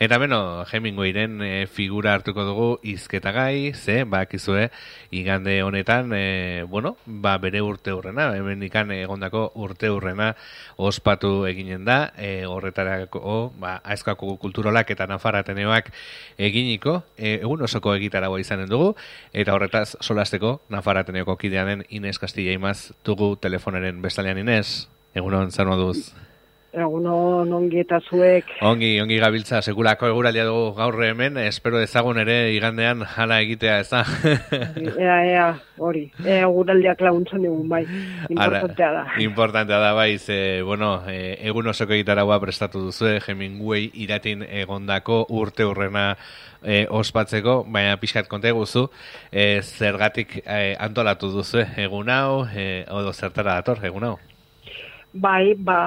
Eta beno, Hemingwayren figura hartuko dugu hizketagai, bakizue, igande honetan, bere urte hurrena, hemen ikan egondako urte hurrena ospatu eginen da, horretarako, Aizkoako kulturolak eta Nafar Ateneoak eginiko, egun osoko egitaragoa izanen dugu, eta horretaz solasteko Nafar Ateneoko kideanen Ines Castilla Imaz dugu telefonaren bestalean. Ines, egunon, zer moduz? Egunon, ongi eta zuek. Ongi gabiltza, sekulako eguraldia dugu gaur hemen, espero ezagun ere igandean hala egitea, ez da? Ea, hori, eguraldiak laguntzen dugu, bai, importantea da. Importantea da, bai, egun osoko egitaragoa prestatu duzu, Hemingway iratin egondako urte hurrena ospatzeko, baina pixkat konta eguzu, zergatik antolatu duzu egun hau, odo zertara dator egun hau? Bai,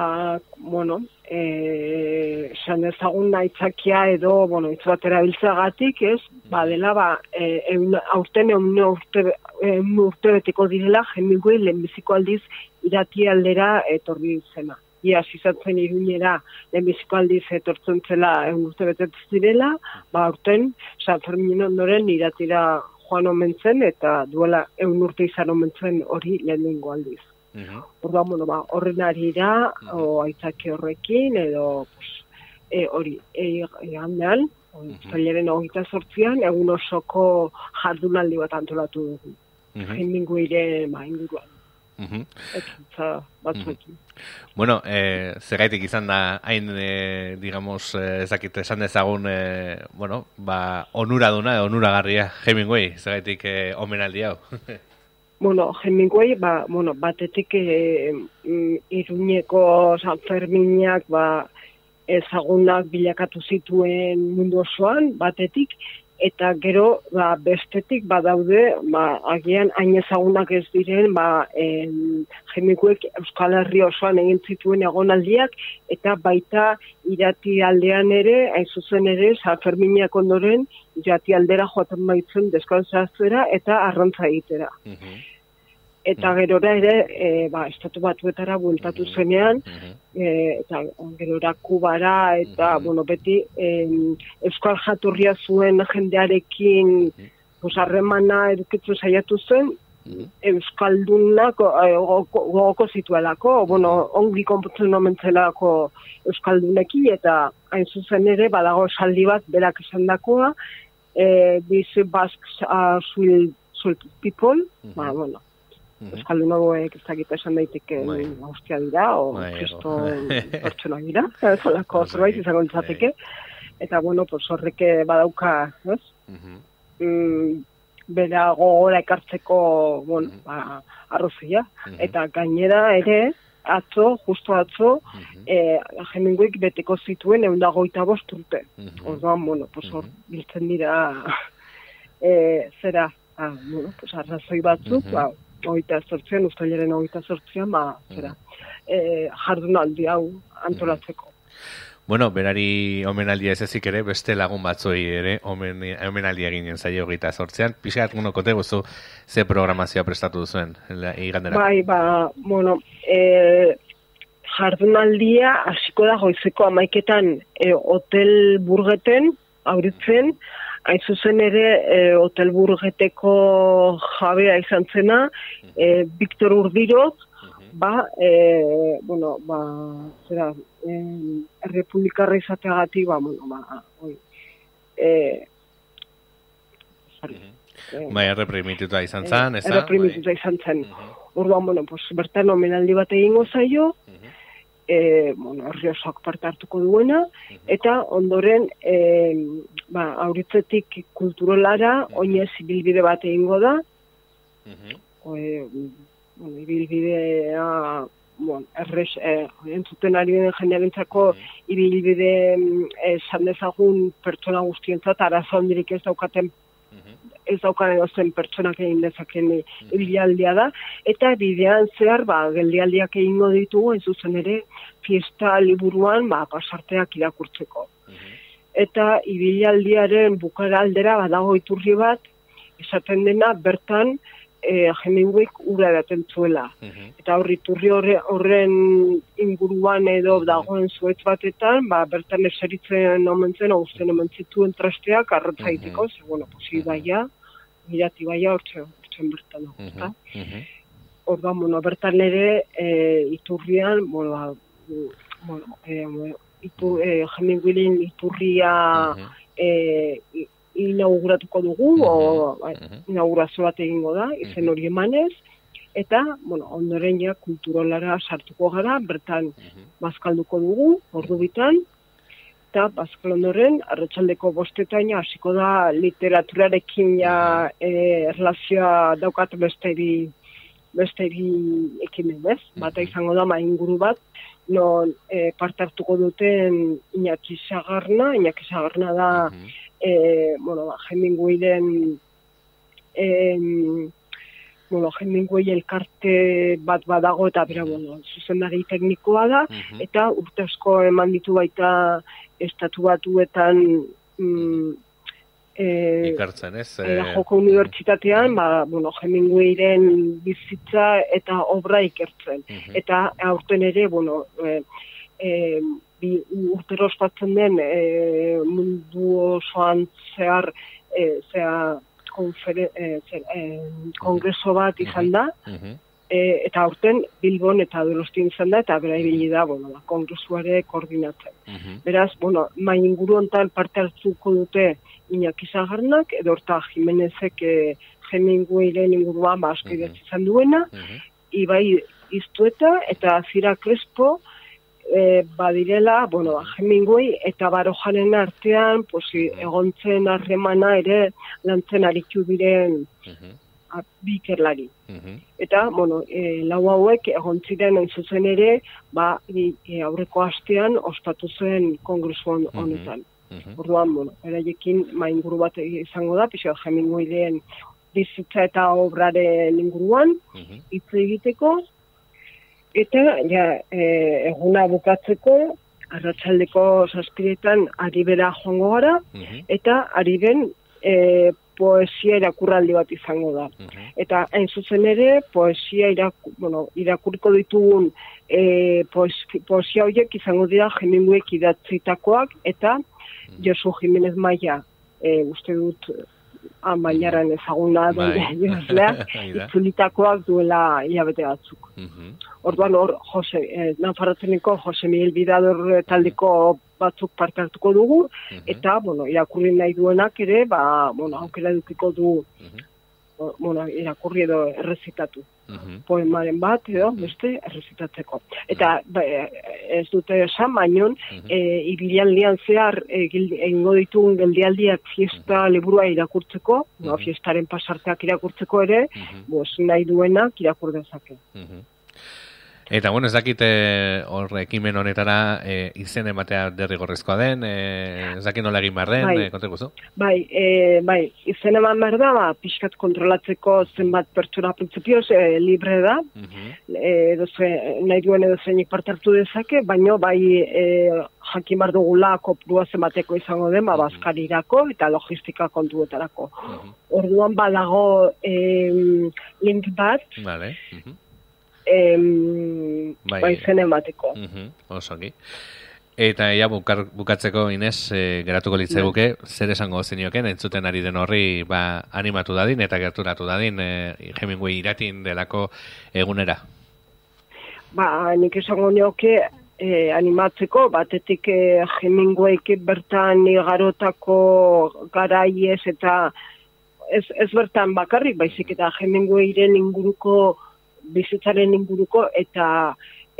esan ezagun aitzakia edo, hitz bat erabiltzagatik, ez, dela, aurten urte beteko direla, Hemingway lehenbiziko aldiz irati aldera etorri zena. Iaz izatzen Iruñera lehenbiziko aldiz etortzen zela urte betetz direla, aurten, San Fermin ondoren iratira joan omen zen, eta duela urte izan omen zen hori lehenengo aldiz. Orduan, horren arira, aitzaki horrekin, edo hori, egandean, zailaren 28an, egun osoko jardunaldi bat antolatu dugu. Hemingwayren inguruan. Ekintza batzuekin. Bueno, zergaitik izan da, hain, ezakit, esan dezagun, onuraduna, onuragarria Hemingway, zergaitik omenaldi hau. Hemingway, batetik Iruñeko San Ferminak ezagunak bilakatu zituen mundu osoan, batetik, eta gero bestetik badaude, agian hain ezagunak ez diren, Hemingway Euskal Herri osoan egin zituen egonaldiak, eta baita irati aldean ere, hain zuzen ere, San Ferminak ondoren, irati aldera joaten baitzen deskaltzatzera eta arrantza egitera. Eta gerora ere, estatu batuetara bueltatu zenean, eta gerora Kubara, eta, beti, euskal jatorria zuen jendearekin harremana edukitzen saiatu zen, euskaldunak gogoko zituelako, ongi konputzen omentzelako euskaldunekin, eta hain zuzen ere, badago esaldi bat berak esan dakoa, these Basques are sweet people, euskaldunagoek ez dakita esan daiteke hostia dira, o kristo pertsona dira, zolako zerbait izango litzateke, eta horrek badauka, bera gogora ekartzeko arrozia, eta gainera ere, justo atzo, Hemingwayk beteko zituen 125 urte. Orduan, hor biltzen dira arrazoi batzuk, uztailaren 28an, jardunaldi hau antolatzeko. Berari omenaldia ez ezik ere, beste lagun batzoi ere omenaldia ginen zaio 28an. Pixat, kote guzu, ze programazioa prestatu duzuen iganderako? Jardunaldia hasiko da goizeko 11etan Hotel Burgeten, auritzen, hain zuzen ere Hotel Burgeteko jabea izan zena, Victor Urdiroz, errepublikarra izateagatik, erreprimituta izan zen, ez da? Erreprimituta izan zen. Orduan, bertan omenaldi bat egingo zaio, Herriosak parte hartuko duena, eta ondoren, auritzetik kulturolara, oinez ibilbide bat egingo da, ibilbidea, entzuten ari den jendearentzako ibilbide esan dezagun pertsona guztientzat, arazo handirik ez daukaten ez daukan edozen pertsonak egin dezaken ibilaldia da, eta bidean zehar, geldialdiak egingo ditugu, ez zuzen ere, fiesta liburuan, pasarteak irakurtzeko. Eta ibilaldiaren bukara aldera, badago iturri bat, esaten dena, bertan, Hemingwayk ura edaten zuela. Eta iturri horren inguruan edo dagoen zuetz batetan, bertan eseritzen omentzen, austen omen zituen trasteak arratzaiteko, bueno, ibaia, mirati baia hortzen bertan dago, Orduan, bueno, bertan ere iturrian, Hemingwayen iturria inauguratuko dugu, inaugurazio bat egingo da, izen hori emanez, eta, ondoren ja kulturolara sartuko gara, bertan bazkalduko dugu, ordu bitan, eta bazkal ondoren, arratsaldeko 5:00 hasiko da literaturarekin erlazioa daukat besteri ekimen, ez? Bata izango da inguru bat, non parte hartuko duten Iñaki Sagarna da Hemingwayren Hemingway elkarte bat badago eta bera, zuzendari teknikoa da, eta urte asko eman ditu baita Estatu Batuetan ikartzen, ez? Joko unibertsitatean, Hemingwayren bizitza eta obra ikertzen. Eta aurten ere, urtero ospatzen den mundu osoan zehar kongreso bat izan da, eta aurten Bilbon eta Donostian izan da, eta bera ibili da, kongresuare koordinatzen. Beraz, mai inguru hontan parte hartuko dute Iñaki Sagarnak, edo horta Jimenezek Hemingwayren inguruan asko idatzi izan duena, Ibai Iztueta eta Zira Crespo badirela, Hemingway eta Barojaren artean egontzen harremana ere lantzen aritu diren bi ikerlari. Eta, lau hauek egon ziren zuzen ere, aurreko astean ospatu zen kongresu honetan. Orduan, eraiekin inguru bat izango da, pixo Hemingwayren bizitza eta obraren inguruan, hitz egiteko, eta eguna bukatzeko, arratsaldeko 7:00 Aribera joango gara, eta Ariben poesia irakurraldi bat izango da. Eta hain zuzen ere, poesia irakurriko ditugun poesia horiek izango dira Hemingwayk idatzitakoak, eta Josu Jimenez Maia, uste dut Mailaran ezaguna itzulitakoak duela hilabete batzuk. Orduan hor, Nafarrotzeneko Jose Miguel Bidador taldeko batzuk parte hartuko dugu, eta, irakurri nahi duenak ere, aukera edukiko du, irakurri edo errezitatu. Poemaren bat edo, beste, errezitatzeko. Eta, ez dute esan, baino, ibilialdian zehar egingo ditugun geldialdiak fiesta liburua irakurtzeko, fiestaren pasarteak irakurtzeko ere, nahi duenak irakur dezake. Eta, ez dakit ekimen honetara izen ematea derrigorrezkoa den, ez dakit nola egin behar den, kontak guzu? Bai, izen eman behar da, pixkat kontrolatzeko zenbat pertsona printzipioz libre da, nahi duen edo zeinik parte hartu dezake, baina jakin behar dugula kopurua zenbateko izango den, bazkarirako eta logistika kontuetarako. Orduan badago link bat, izen emateko. Osongi. Eta bukatzeko, Inez, geratuko litzaiguke, zer esango zenioken, entzuten ari den horri animatu dadin eta gerturatu dadin Hemingway iratin delako egunera? Nik esango nioke animatzeko, batetik Hemingwayk bertan igarotako garaiez eta ez bertan bakarrik, baizik eta Hemingwayren inguruko bizitzaren inguruko eta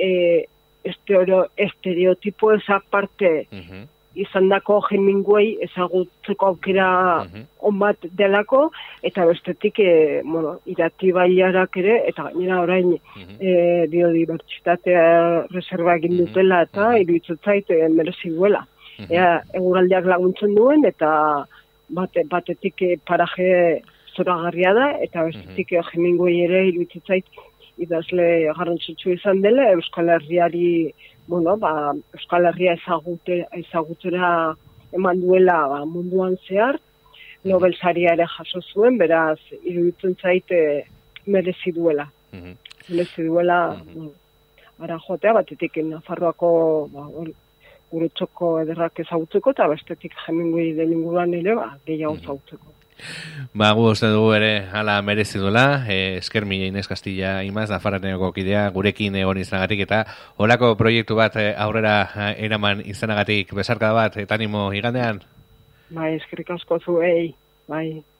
estereotipo ezak parte izandako Hemingway ezagutzeko aukera onbat delako, eta bestetik iratibaiarak ere, eta gainera orain biodibertsitatea reserva egin dutela eta iruditzen zait merezi duela. Eguraldiak laguntzen duen eta batetik paraje zoragarria da, eta bestetik Hemingway ere iruditzen zait idazle garrantzitsu izan dela, Euskal Herriari, Euskal Herria ezagutzera eman duela munduan zehar, Nobel saria ere jaso zuen, beraz, iruditzen zait merezi duela. Merezi duela, ara joatea, batetik Nafarroako, gure txoko ederrak ezagutzeko, eta bestetik Hemingway den inguruan ere, gehiago ezagutzeko. Gu uste dugu ere hala merezi duela, esker mila Inez Castilla Imaz, Nafarroako kidea, gurekin egon izanagatik, eta horako proiektu bat aurrera eraman izanagatik, besarkada bat, eta animo igandean? Bai, eskerrik asko zuei, bai.